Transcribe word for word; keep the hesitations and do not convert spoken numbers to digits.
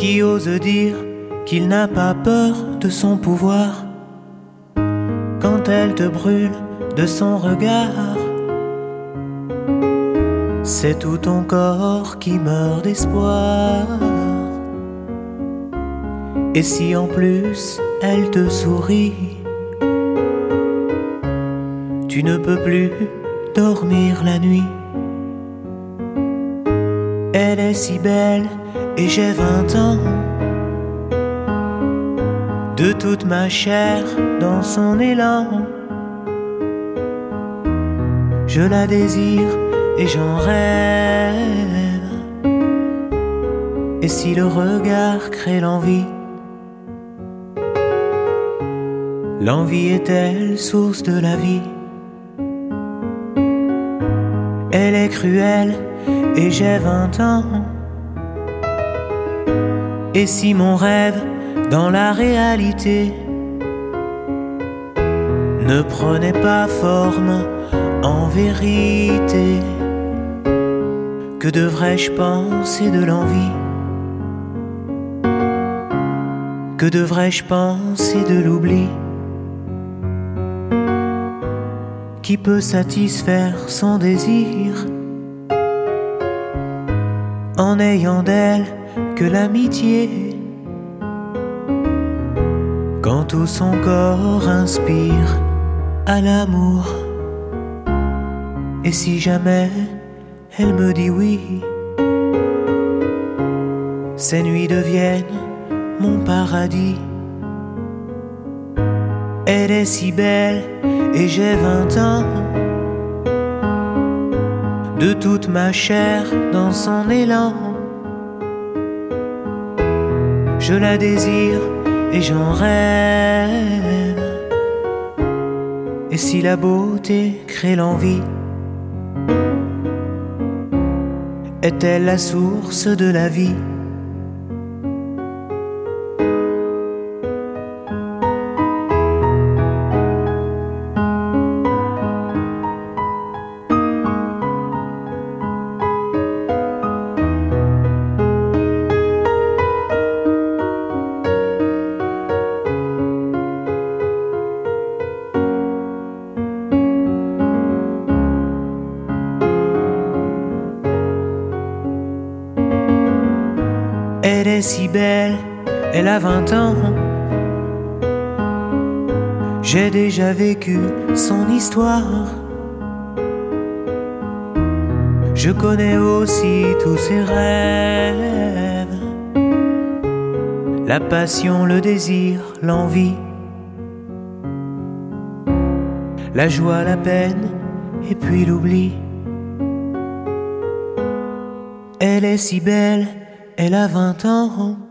qui ose dire qu'il n'a pas peur de son pouvoir. Quand elle te brûle de son regard, c'est tout ton corps qui meurt d'espoir. Et si en plus elle te sourit, tu ne peux plus dormir la nuit. Elle est si belle et j'ai vingt ans. De toute ma chair dans son élan, je la désire et j'en rêve. Et si le regard crée l'envie, l'envie est-elle source de la vie? Elle est cruelle et j'ai vingt ans. Et si mon rêve dans la réalité ne prenait pas forme en vérité, que devrais-je penser de l'envie? Que devrais-je penser de l'oubli? Qui peut satisfaire son désir en n'ayant d'elle que l'amitié? Quand tout son corps inspire à l'amour. Et si jamais elle me dit oui, ces nuits deviennent mon paradis. Elle est si belle et j'ai vingt ans. De toute ma chair dans son élan, je la désire et j'en rêve. Et si la beauté crée l'envie, est-elle la source de la vie? Elle est si belle, elle a vingt ans. J'ai déjà vécu son histoire. Je connais aussi tous ses rêves, la passion, le désir, l'envie, la joie, la peine et puis l'oubli. Elle est si belle, elle a vingt ans.